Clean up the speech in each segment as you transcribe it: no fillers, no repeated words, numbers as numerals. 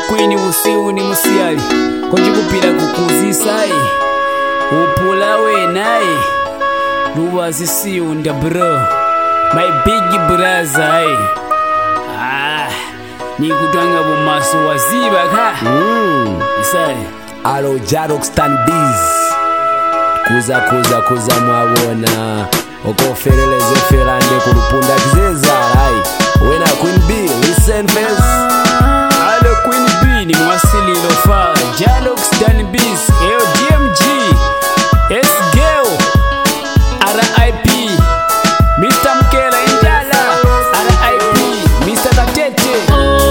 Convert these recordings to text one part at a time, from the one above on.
Queen usiu ni musiali konjikupira kukuzisai upula we nae Luwazi siunda bro my big brother ni kutanga bumaso waziba ka isai alo Jarok Stan Biz kuza mwabona okofereleze ferande kulupunda kizeza wena Queen B listen first alo Queen B ni mwasili lofa Jarok Stan Biz DMG S-Girl R.I.P Mr. Mkela Injala R.I.P Mr. Katete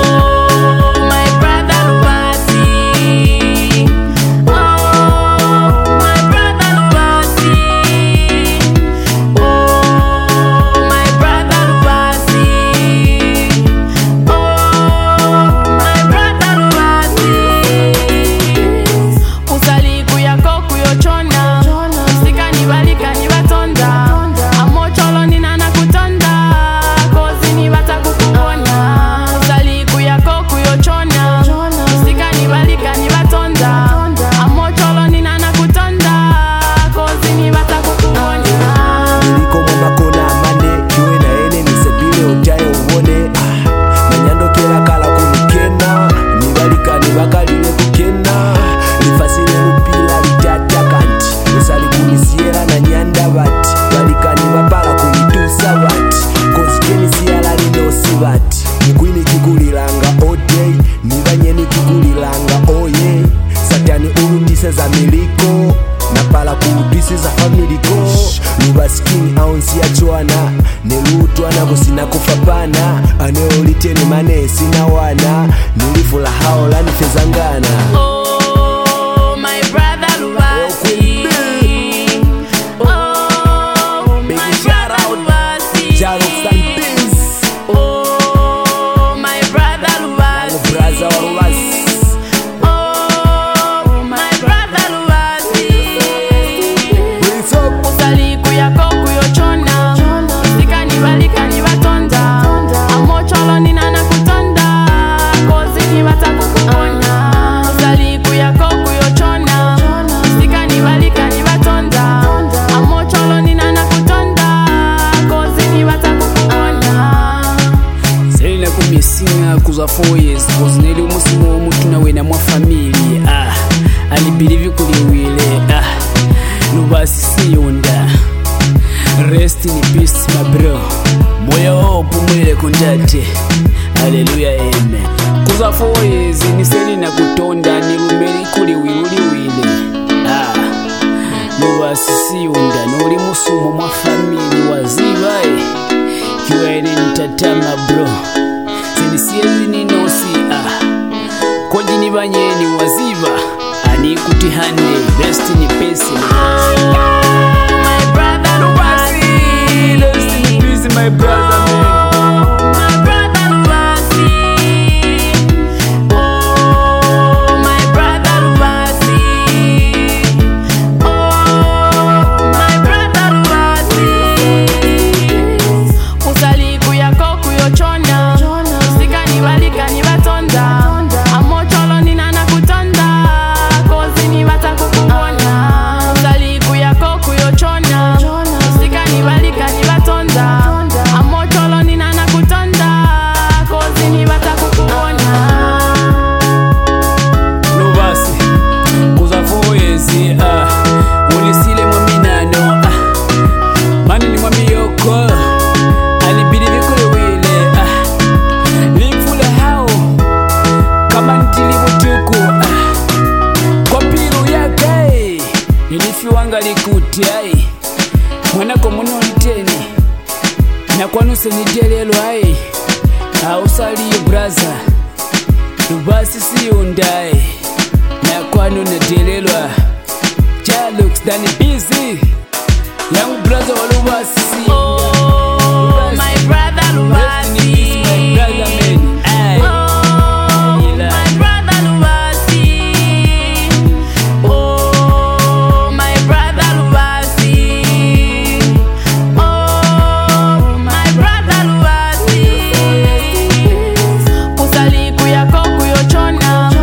Mkwini kikulilanga all day nibanye nikikulilanga oye satani urudise za miliko na pala kurudise za familiko lubaskini aunsi ya chwana nelutwana kusina kufapana aneoliteni mane sina wana nilifula haola nifezangana my brother Luwasi my brother Luwasi Jarok Stan Biz my brother Luwasi my brother Luwasi usali kuyako kuyochona sikani balikani batonda amocholo ninana kutonda kozi ni batakukuona usali kuyako kuyochona sikani balikani batonda amocholo ninana kutonda kozi ni batakukuona Selina kumisinga kuza 4 years kozineli umusimo omuntu nawe na mwa family alibirivi kuliwile Luwasi siunda rest in peace my bro moyo hope mwile kundate haleluya amen kuza 4 years ni Selina kutonda ni lumeli kuliwile Luwasi siunda noli musumo mwa family waziba kiwene nitatama bro zinisiezi ninosi koji nibanyeni waziba anikutihane rest in peace my brother Luwasi rest in peace my brother man my brother Luwasi my brother Luwasi my brother Luwasi usali kuyako kuyochona sikani balikani batonda amocholo ninana kutonda kozi ni batakukuona usali kuyako kuyochona sikani balikani batonda amocholo ninana kutonda kozi ni batakukuona Luwasi kuza 4 years ulisile mwaminano mani ni mwamiyoko alibirivi kuliwile limfula hao kama ntilibutuku kwa piru yake ilifiwanga likuti mwanako munoliteni na kwanuse nijelelo ausaliyo braza Luwasi siundai na kwanu najelelwa Jarok Stan Biz young brother wa Luwasi my brother Luwasi my brother man my brother Luwasi my brother Luwasi my brother Luwasi usali kuyako kuyochona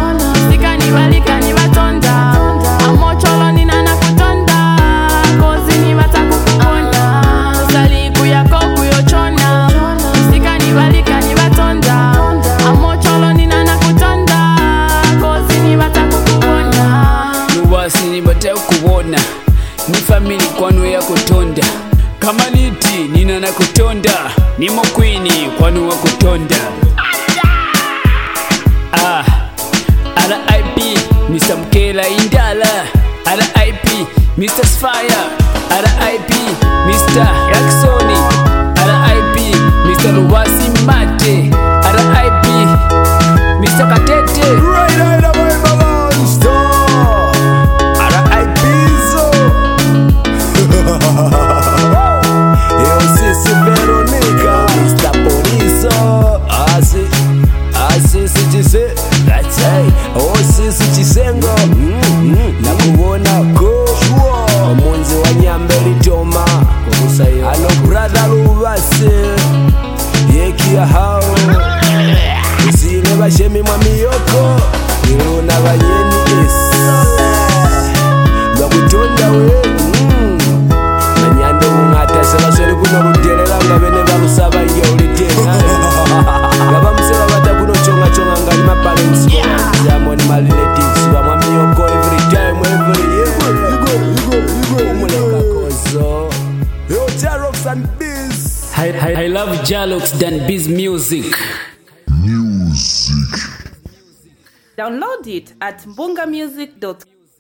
Fela Indala RIP Mr. Sfire RIP Mr. Jacksoni RIP Mr. Lubasi Mate RIP Mr. Katete Right out of my balance store. RIP Zo. Eu Sisi Veronica, Mr. Poliso. Sisi Chise. That's right. Oh Sisi Chisengo. Nakubonako. Omunzi wa Nyambeli Toma. Ano brother Lubasi. Yekia hao. Usile bashemi mwa miyoko Niluna banyeni Lwakutonda we Nanyande ungata Sebasweli kuno kutelela nga bene bakusaba iyo ulitena Gaba msela bata kuno chonga chonga nga nima parents Zamoni ma relatives Bamwa miyoko every time every year Umuleka kozo Yo Jarox and Biz I love Jalox than Biz music. Download it at mbungamusic.com.